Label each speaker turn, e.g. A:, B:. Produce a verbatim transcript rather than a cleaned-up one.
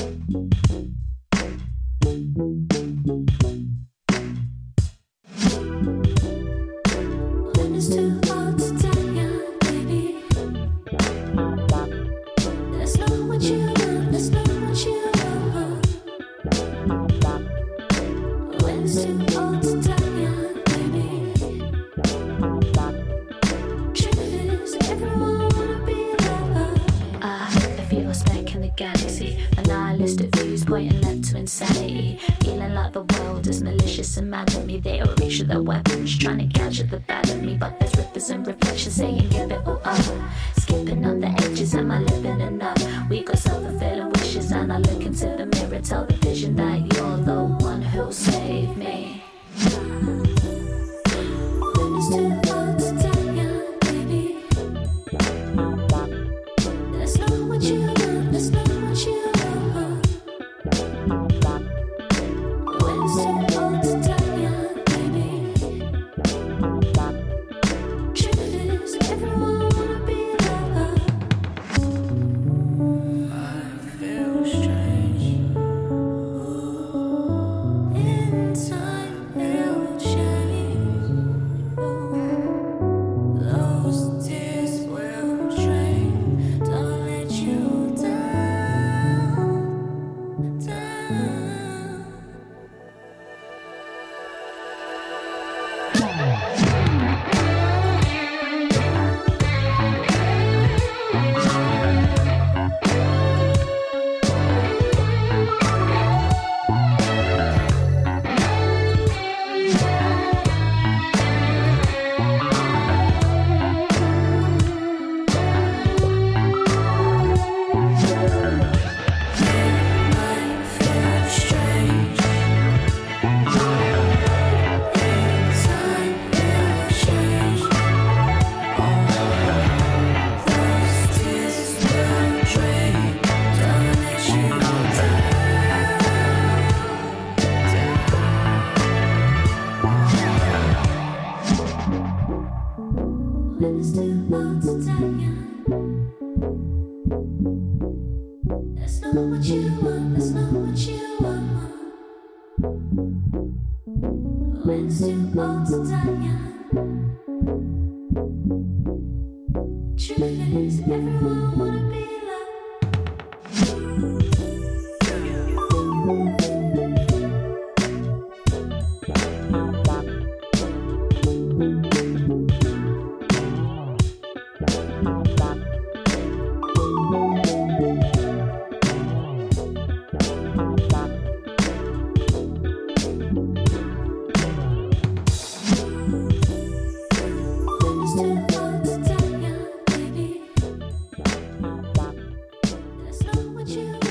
A: When it's too hard to tell you, baby, that's not what you want, that's not what you want. When it's too hard to tell you, baby, truth is everyone wanna be loved. Ah, if you're a speck in the galaxy, a nihilistic views pointing left to insanity, feeling like the world is malicious and mad at me. They all reach with their weapons, trying to gouge at the bad of me. But there's rippers and reflections saying give it all up. Skipping on the edges, am I living enough? We got self-fulfilling wishes, and I look into the mirror, tell the vision that you're the one who'll save me. When it's too hard to tell you, baby, that's not what you want, that's not what you want. When it's too hard to tell you, baby, truth is everyone wanna be loved. I feel strange. In time it'll change. Those tears will drain. Don't let you down, down. When it's too hard to tell you, that's not what you want, that's not what you want. When it's too hard to tell you, truth is everyone wanna be When it's too hard to tell you, baby, that's not what you